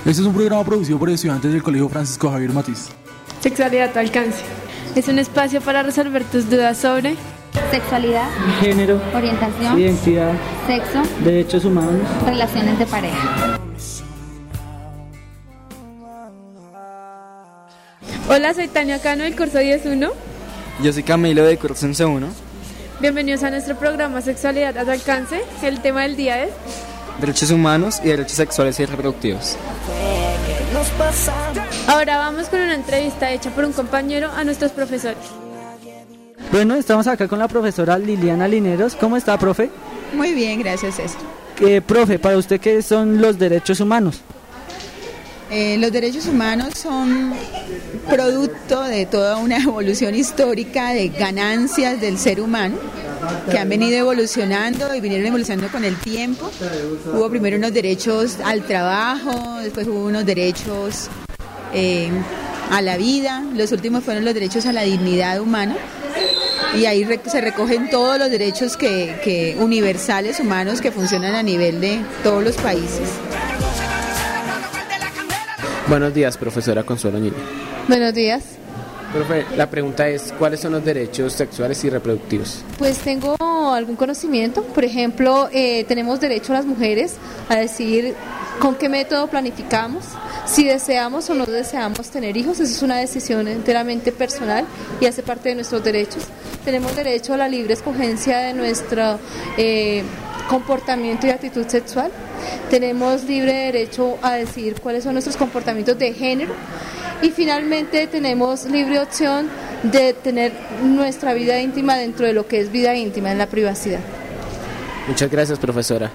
Este es un programa producido por estudiantes del Colegio Francisco Javier Matiz. Sexualidad a tu alcance. Es un espacio para resolver tus dudas sobre sexualidad, género, orientación, identidad, sexo, derechos humanos, relaciones de pareja. Hola, soy Tania Cano del curso 10.1. Yo soy Camilo del curso 11.1. Bienvenidos a nuestro programa Sexualidad a tu alcance. El tema del día es derechos humanos y derechos sexuales y reproductivos. Ahora vamos con una entrevista hecha por un compañero a nuestros profesores. Bueno, estamos acá con la profesora Liliana Lineros. ¿Cómo está, profe? Muy bien, gracias, César. Profe, para usted, ¿qué son los derechos humanos? Los derechos humanos son producto de toda una evolución histórica de ganancias del ser humano que han venido evolucionando y vinieron evolucionando con el tiempo. Hubo primero unos derechos al trabajo, después hubo unos derechos a la vida, los últimos fueron los derechos a la dignidad humana. Y ahí se recogen todos los derechos que universales humanos que funcionan a nivel de todos los países. Buenos días, profesora Consuelo Niño. Buenos días. Profe, la pregunta es, ¿cuáles son los derechos sexuales y reproductivos? Pues tengo algún conocimiento. Por ejemplo, tenemos derecho a las mujeres a decidir con qué método planificamos, si deseamos o no deseamos tener hijos. Esa es una decisión enteramente personal y hace parte de nuestros derechos. Tenemos derecho a la libre escogencia de nuestro comportamiento y actitud sexual. Tenemos libre derecho a decidir cuáles son nuestros comportamientos de género. Y finalmente tenemos libre opción de tener nuestra vida íntima dentro de lo que es vida íntima, en la privacidad. Muchas gracias, profesora.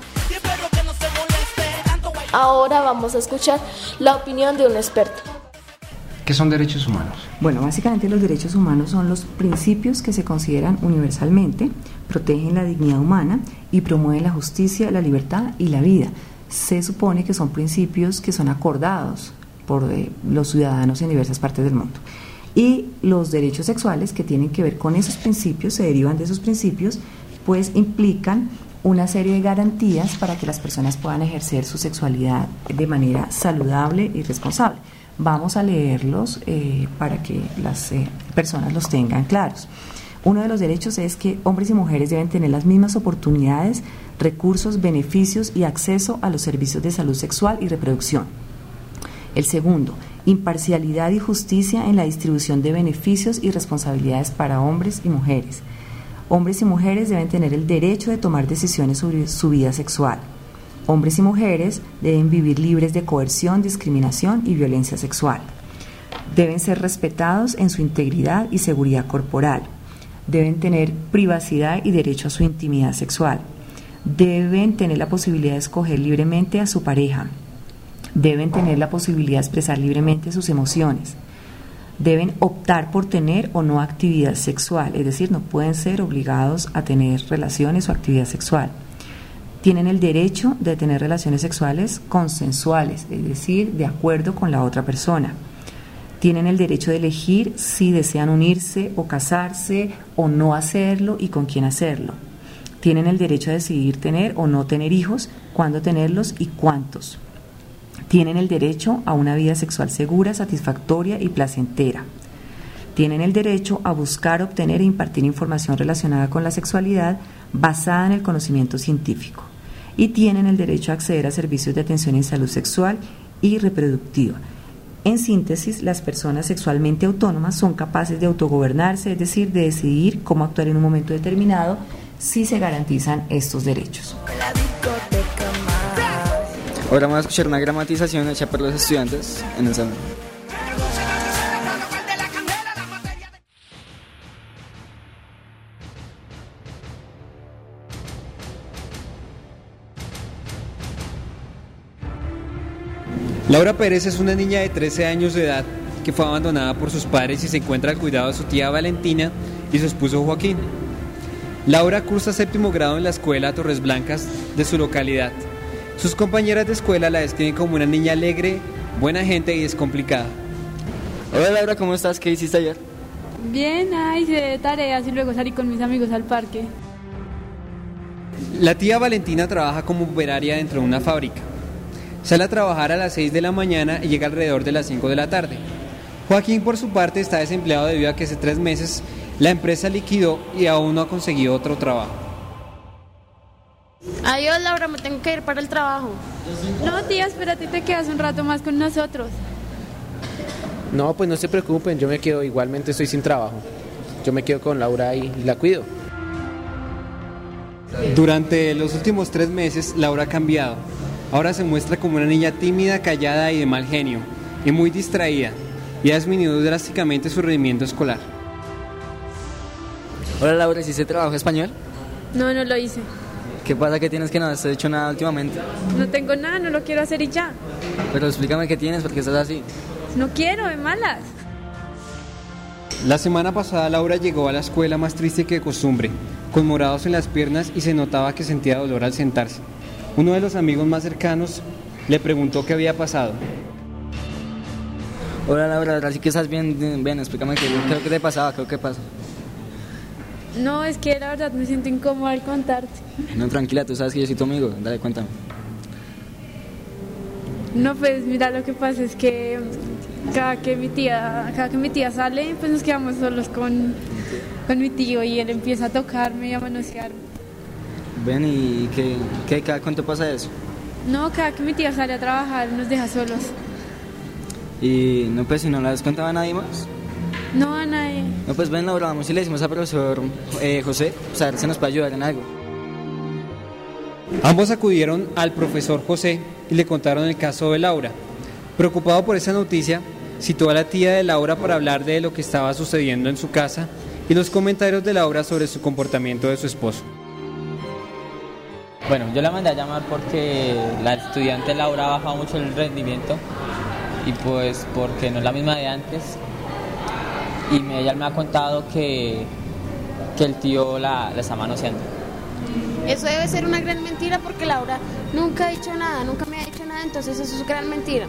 Ahora vamos a escuchar la opinión de un experto. ¿Qué son derechos humanos? Bueno, básicamente los derechos humanos son los principios que se consideran universalmente, protegen la dignidad humana y promueven la justicia, la libertad y la vida. Se supone que son principios que son acordados por los ciudadanos en diversas partes del mundo. Y los derechos sexuales que tienen que ver con esos principios, se derivan de esos principios, pues implican una serie de garantías para que las personas puedan ejercer su sexualidad de manera saludable y responsable. Vamos a leerlos para que las personas los tengan claros. Uno de los derechos es que hombres y mujeres deben tener las mismas oportunidades, recursos, beneficios y acceso a los servicios de salud sexual y reproducción. El segundo, imparcialidad y justicia en la distribución de beneficios y responsabilidades para hombres y mujeres. Hombres y mujeres deben tener el derecho de tomar decisiones sobre su vida sexual. Hombres y mujeres deben vivir libres de coerción, discriminación y violencia sexual. Deben ser respetados en su integridad y seguridad corporal. Deben tener privacidad y derecho a su intimidad sexual. Deben tener la posibilidad de escoger libremente a su pareja. Deben tener la posibilidad de expresar libremente sus emociones. Deben optar por tener o no actividad sexual, es decir, no pueden ser obligados a tener relaciones o actividad sexual. Tienen el derecho de tener relaciones sexuales consensuales, es decir, de acuerdo con la otra persona. Tienen el derecho de elegir si desean unirse o casarse o no hacerlo y con quién hacerlo. Tienen el derecho a decidir tener o no tener hijos, cuándo tenerlos y cuántos. Tienen el derecho a una vida sexual segura, satisfactoria y placentera. Tienen el derecho a buscar, obtener e impartir información relacionada con la sexualidad basada en el conocimiento científico. Y tienen el derecho a acceder a servicios de atención en salud sexual y reproductiva. En síntesis, las personas sexualmente autónomas son capaces de autogobernarse, es decir, de decidir cómo actuar en un momento determinado si se garantizan estos derechos. Ahora vamos a escuchar una gramatización hecha por los estudiantes en el salón. Laura Pérez es una niña de 13 años de edad que fue abandonada por sus padres y se encuentra al cuidado de su tía Valentina y su esposo Joaquín. Laura cursa 7º grado en la escuela Torres Blancas de su localidad. Sus compañeras de escuela la describen como una niña alegre, buena gente y descomplicada. Hola Laura, ¿cómo estás? ¿Qué hiciste ayer? Bien, hice tareas y luego salí con mis amigos al parque. La tía Valentina trabaja como operaria dentro de una fábrica. Sale a trabajar a las 6 de la mañana y llega alrededor de las 5 de la tarde. Joaquín, por su parte, está desempleado debido a que hace 3 meses la empresa liquidó y aún no ha conseguido otro trabajo. Adiós, Laura, me tengo que ir para el trabajo. No, tía, espérate, te quedas un rato más con nosotros. No, pues no se preocupen, yo me quedo, igualmente estoy sin trabajo. Yo me quedo con Laura y la cuido. Durante los últimos 3 meses, Laura ha cambiado. Ahora se muestra como una niña tímida, callada y de mal genio, y muy distraída, y ha disminuido drásticamente su rendimiento escolar. Hola Laura, ¿hiciste trabajo español? No, no lo hice. ¿Qué pasa que tienes que no has hecho nada últimamente? No tengo nada, no lo quiero hacer y ya. Pero explícame qué tienes, porque estás así. No quiero, de malas. La semana pasada Laura llegó a la escuela más triste que de costumbre, con morados en las piernas y se notaba que sentía dolor al sentarse. Uno de los amigos más cercanos le preguntó qué había pasado. Hola Laura, ahora sí que estás bien, ven, explícame qué creo que te pasaba, qué pasa. No, es que la verdad me siento incómoda al contarte. No, tranquila, tú sabes que yo soy tu amigo, dale, cuéntame. No, pues mira, lo que pasa es que cada que mi tía sale, pues nos quedamos solos con mi tío y él empieza a tocarme y a manosearme. Ven, ¿y qué cada cuánto pasa eso? No, cada que mi tía sale a trabajar nos deja solos. Y no, pues si no las contaba a nadie más. No, a nadie. No, pues ven Laura, vamos y le decimos al profesor José, pues a ver si nos puede ayudar en algo. Ambos acudieron al profesor José y le contaron el caso de Laura. Preocupado por esa noticia, citó a la tía de Laura para hablar de lo que estaba sucediendo en su casa y los comentarios de Laura sobre su comportamiento de su esposo. Bueno, yo la mandé a llamar porque la estudiante Laura ha bajado mucho el rendimiento y pues porque no es la misma de antes. Y ella me ha contado que el tío la está manoseando. Eso debe ser una gran mentira porque Laura nunca ha dicho nada, nunca me ha dicho nada, entonces eso es gran mentira.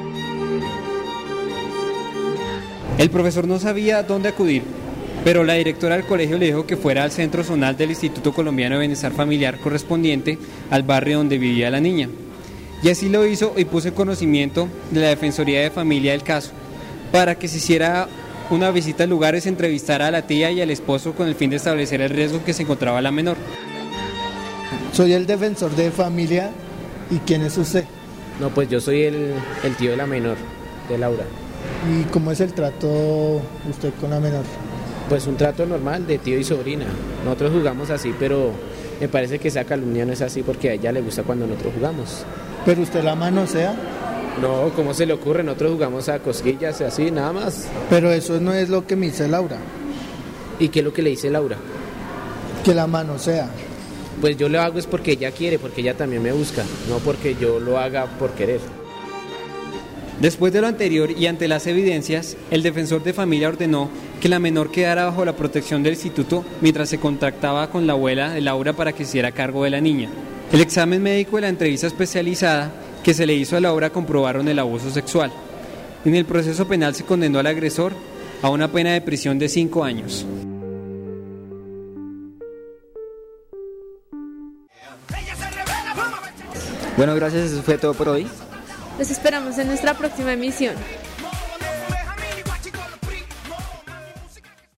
El profesor no sabía dónde acudir, pero la directora del colegio le dijo que fuera al centro zonal del Instituto Colombiano de Bienestar Familiar correspondiente al barrio donde vivía la niña. Y así lo hizo y puso en conocimiento de la Defensoría de Familia del caso, para que se hiciera una visita al lugar y se entrevistara a la tía y al esposo con el fin de establecer el riesgo que se encontraba la menor. Soy el defensor de familia. ¿Y quién es usted? No, pues yo soy el tío de la menor, de Laura. ¿Y cómo es el trato usted con la menor? Pues un trato normal de tío y sobrina. Nosotros jugamos así, pero me parece que esa calumnia no es así porque a ella le gusta cuando nosotros jugamos. ¿Pero usted la manosea? No, ¿cómo se le ocurre? Nosotros jugamos a cosquillas y así, nada más. Pero eso no es lo que me dice Laura. ¿Y qué es lo que le dice Laura? Que la manosea. Pues yo lo hago es porque ella quiere, porque ella también me busca, no porque yo lo haga por querer. Después de lo anterior y ante las evidencias, el defensor de familia ordenó que la menor quedara bajo la protección del instituto mientras se contactaba con la abuela de Laura para que hiciera cargo de la niña. El examen médico y la entrevista especializada que se le hizo a Laura comprobaron el abuso sexual. En el proceso penal se condenó al agresor a una pena de prisión de 5 años. Bueno, gracias, eso fue todo por hoy. Los esperamos en nuestra próxima emisión.